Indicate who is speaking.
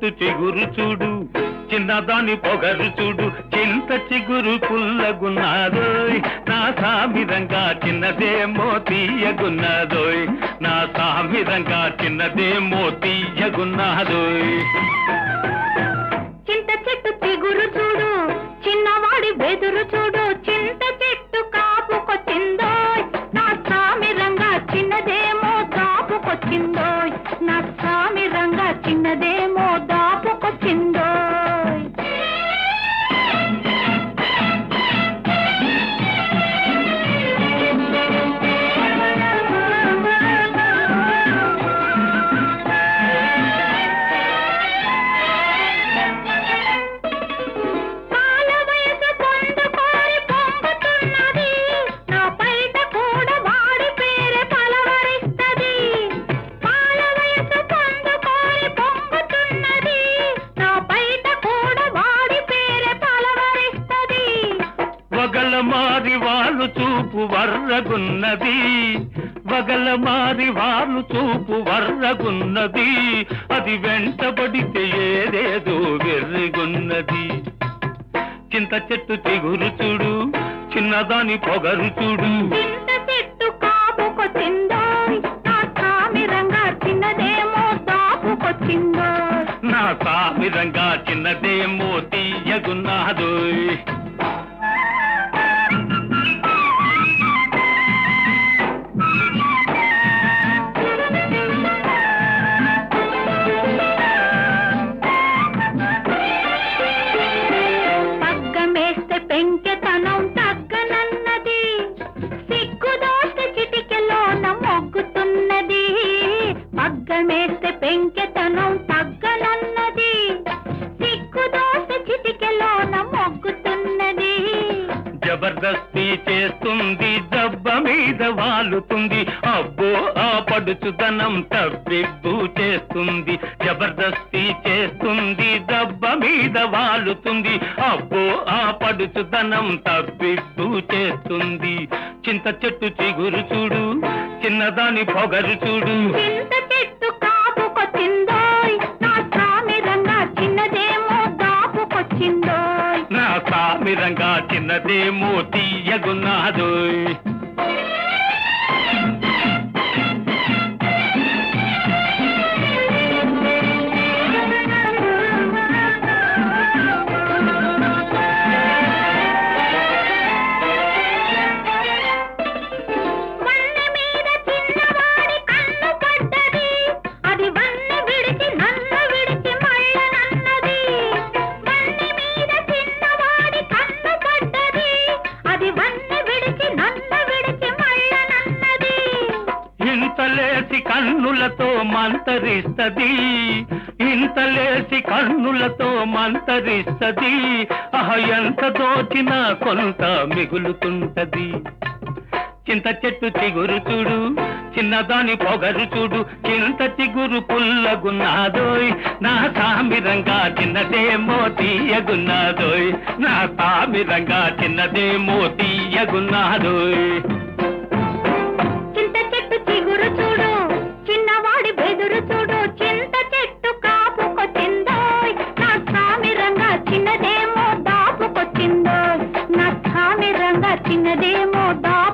Speaker 1: చెట్టు చిగురు చూడు చిన్నదాని పొగరు చూడు చింత చిగురు పుల్లగున్నాదోయ్ నా సామిరంగా చిన్నదేమో తీయగున్నాదోయ్ నా సామిరంగా చిన్నదేమో తీయగున్నాదోయ్
Speaker 2: చింత చెట్టు చిగురు చూడు చిన్నవాడి బెదురు చూడు చింత చెట్టు కాపుకొచ్చిందోయ్ నా సామిరంగా చిన్నదేమో దాపుకొచ్చిందోయ్ నా సామిరంగా చిన్నదేమో దాపుకొచ్చిందోయ్
Speaker 1: వగలమారి వాళ్ళు చూపు వర్రగున్నది వగలమారి వాళ్ళు చూపు వర్రగున్నది అది వెంటబడితే ఏదేదో వెర్రిగున్నది చింత చెట్టు చిగురు చూడు చిన్నదాని పొగరు చూడు
Speaker 2: చింత చెట్టు కాపుకొచ్చిందోయ్ నా సామిరంగా చిన్నదేమో దాపుకొచ్చిందోయ్
Speaker 1: నా సామిరంగా చిన్నదేమో తీయగున్నాదోయ్
Speaker 2: పెంకెతనం తగ్గనన్నది సిగ్గుదోస్తే చిటికెలోన మొగ్గుతున్నది పగ్గమేస్తే పెంకెతనం తగ్గనన్నది సిగ్గుదోస్తే చిటికెలోన మొగ్గుతున్నది
Speaker 1: జబర్దస్తి చేస్తుంది దెబ్బ మీద వాలుతుంది అబ్బో ఆ పడుచుదనం తబ్బిబ్బు చేస్తుంది జబర్దస్తి చేస్తుంది దెబ్బ మీద వాలుతుంది అబ్బో ఆ పడుచుదనం తబ్బిబ్బు చేస్తుంది చింత చెట్టు చిగురు చూడు చిన్నదాని పొగరు చూడు
Speaker 2: చింత చెట్టు కాపుకొచ్చిందోయ్ నా సామిరంగా చిన్నదేమో దాపుకొచ్చిందోయ్
Speaker 1: నా సామిరంగా చిన్నదేమో తీయగున్నాదోయ్ ఇంతలేసి కన్నులతో మంతరిస్తది ఇంతలేసి కన్నులతో మంతరిస్తది ఎంత దోచినా కొంత మిగులుతుంటది చింత చెట్టు చిగురు చూడు చిన్నదాని పొగరు చూడు చింత చిగురు పుల్లగున్నాదోయ్ నా సామిరంగా చిన్నదేమో తీయగున్నాదోయ్ నా సామిరంగా చిన్నదేమో తీయగున్నాదోయ్
Speaker 2: చింత చెట్టు చిగురు చూడు చిన్నవాడి బెదురు చూడు చింత చెట్టు కాపుకొచ్చిందోయ్ నా సామిరంగా చిన్నదేమో దాపుకొచ్చిందోయ్ నా సామిరంగా చిన్నదేమో దాపు